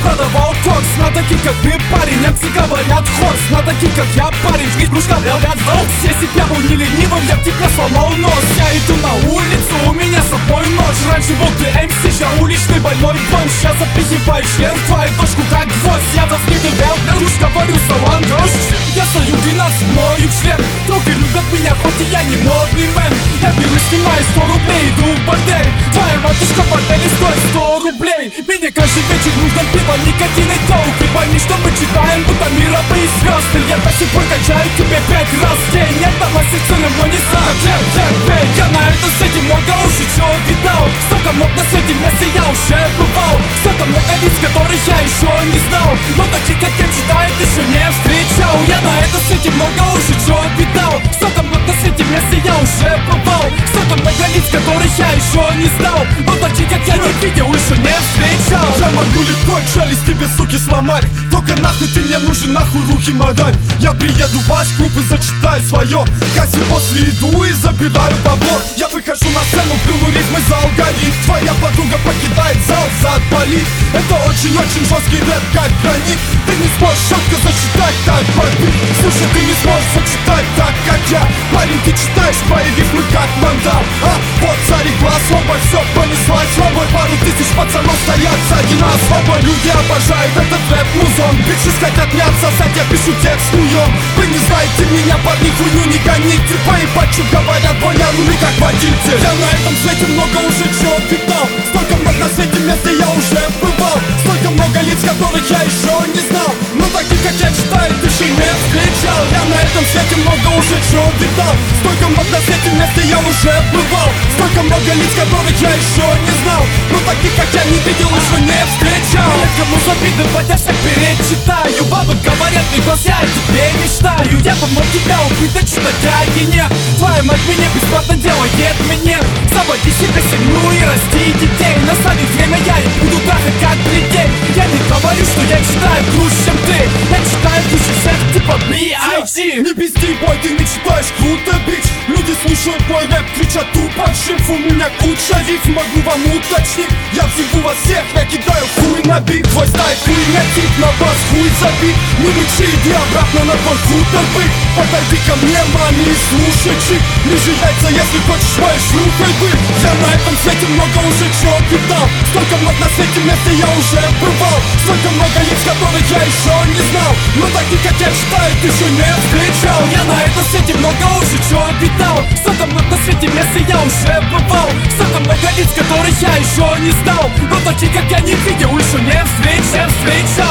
продавал кокс. На таких, как ты, парень, немцы говорят хорс. На таких, как я, парень, в игрушках говорят волк. Если б я был не ленивым, я б тебе сломал нос. Я иду на улицу, у меня с собой нож. Раньше был ты МС, я уличный больной бомж. Сейчас запихиваю член в твою дошку как гвоздь. Я заснятый уж говорю салам дождь. Я стою 12, мою член. Трохи любят меня, хоть и я не модный мэн. Я беру, снимаю 100 рублей, иду в бордель. Твоя матушка в борделе стоит 100 рублей. Мне каждый вечер нужно пиво, никотин и коук. И пойми, что мы читаем, будто мировые звезды. Я до сих пор качаю тебе 5 раз в день. Я давай сексуальным, но не сам. Я на этом свете много уже чего видал. Столько много на свете месте я уже бывал. Столько много лиц, которых я еще не знал. Но таких, как я, читает, еще не встречал. Я на этом свете много уже чего видал. Столько много на свете месте я уже бывал. Столько много лиц, которых я еще не знал. Но таких, как я, не видел, еще не встречал. Я могу легко челюсть тебе, суки, сломать. Только нахуй ты мне нужен, нахуй руки мораль. Я приеду в ваш клуб и зачитаю свое. Кассе после иду и забираю бабло. Я выхожу на сцену, плюну ритмы за алгоритм. Твоя подруга покидает зал за отпалит. Это очень-очень жесткий рэп, как гранит. Ты не сможешь четко зачитать так бомбит. Слушай, ты не сможешь зачитать так, как я. Парень, ты читаешь мои рифмы, как мандал. Вот царь глаз, оба, все понеслась. Оба, пару тысяч пацанов стоят сзади нас. Оба люди обожают этот рэп-музон. Бичи хотят мне отсосать, я пишу текст хуём. Вы не знаете меня, парни, хуйню не гоните. Поебать, что говорят, боя рули как водитель. Я на этом свете много уже чего видал. Столько много на свете мест, где я уже бывал. Столько много лиц, которых я еще не знал. Но таких, как я, читаю, ты еще не встречал. Я на этом свете много уже чего видал. Столько много на свете мест, где я уже бывал. Столько много лиц, которых я еще не знал. Но таких, как я, не видел, еще не встречал. Нет кому завидовать, я всех перечитаю. Бабы говорят, мне глаз, я о тебе мечтаю. Я помог тебя убыточно, тягине. Твоя мать меня бесплатно делает мне. Заводи себе семью и расти детей. Настанет время, я их буду трахать как людей. Я не говорю, что я читаю круче, чем ты. Я читаю круче всех, типа B.I.G. Не пизди, бой, ты не читаешь, круто, бич. Люди слушают мой рэп, кричат тупо шиф. У меня куча риф, могу вам уточнить. Я взъебу вас всех, я кидаю хуй на бит. Твой стайл хуй на тип, на бас хуй забит. Не мычи, иди обратно на твой хутор бык. Подойди ко мне, маме, и слушай чик. Лежи яйца, если хочешь моей шлюхой быть. Я на этом свете много уже чего видал. Столько много на свете мест, где я уже бывал. Столько много лиц, которых я еще не знал. Но таких, как я, читаю, ты еще не встречал. Я на этом свете много уже чего видал. Столько много на свете мест, где я уже бывал. Столько много лиц, которых я еще не знал. Но таких, как я, не видел, еще не встречал.